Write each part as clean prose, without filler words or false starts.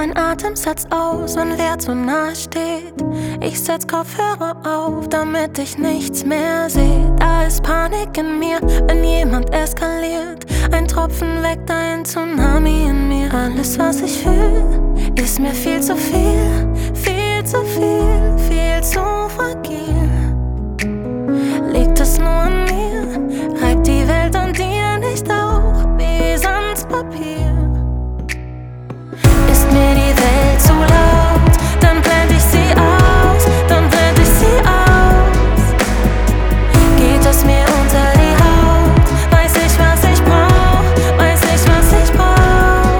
Mein Atem setzt aus, wenn wer zu nahe steht. Ich setz Kopfhörer auf, damit ich nichts mehr seh. Da ist Panik in mir, wenn jemand eskaliert. Ein Tropfen weckt ein Tsunami in mir. Alles, was ich fühl, ist mir viel zu viel. Viel zu viel, viel zu fragil. Liegt es nur an mir? Reibt die Welt an dir nicht auch wie Sandpapier? Ist mir die Welt zu laut, dann blend ich sie aus, dann blend ich sie aus. Geht es mir unter die Haut, weiß ich, was ich brauch, weiß ich, was ich brauch.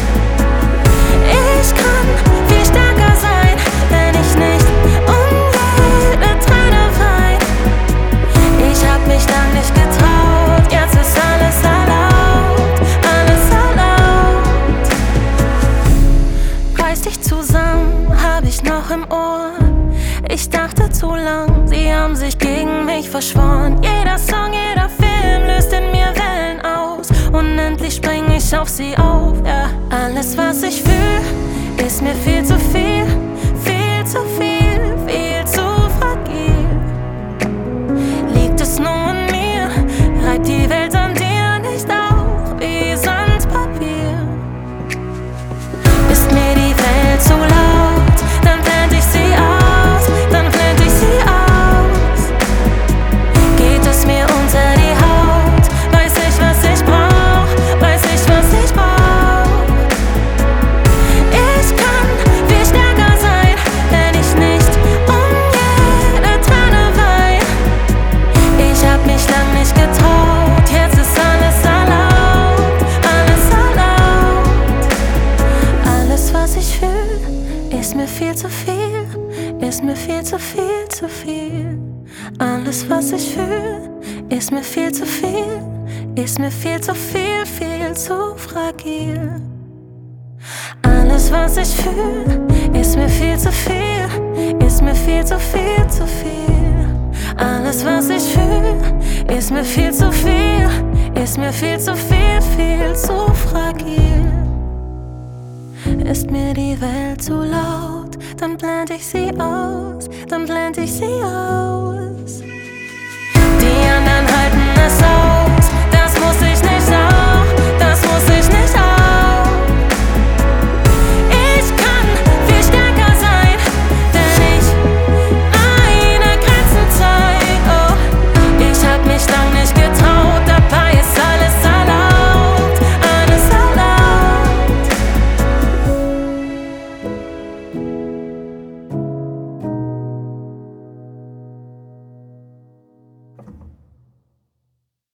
Ich kann viel stärker sein, wenn ich nicht um jede Träne wein. Ich hab mich lang nicht getraut, jetzt ist alles erlaubt, alles erlaubt. Reiß dich zusammen, hab ich noch im Ohr. Ich dachte zu lang, sie haben sich gegen mich verschworen. Jeder Song, jeder Film löst in mir Wellen aus. Unendlich spring ich auf sie auf, ja. Alles, was ich fühl, ist mir viel zu viel. Viel zu viel, viel zu fragil. Liegt es nur an mir? Reibt die Welt an dir nicht auch wie Sandpapier? Ist mir die Welt zu laut, dann blend ich sie aus, dann blend ich sie aus. Geht es mir unter die Haut, weiß ich, was ich brauch, weiß ich, was ich brauch. Ich kann viel stärker sein, wenn ich nicht um jede Träne wein. Ich hab mich lang nicht getraut, jetzt ist alles erlaubt, alles erlaubt. Alles, was ich fühl, ist mir viel zu viel, ist mir viel zu viel, zu viel. Alles, was ich fühl, ist mir viel zu viel, ist mir viel zu viel, viel zu fragil. Alles, was ich fühl, ist mir viel zu viel, ist mir viel zu viel, zu viel. Alles, was ich fühl, ist mir viel zu viel, ist mir viel zu viel, viel zu fragil. Ist mir die Welt zu laut, dann blend ich sie aus, dann blend ich sie aus.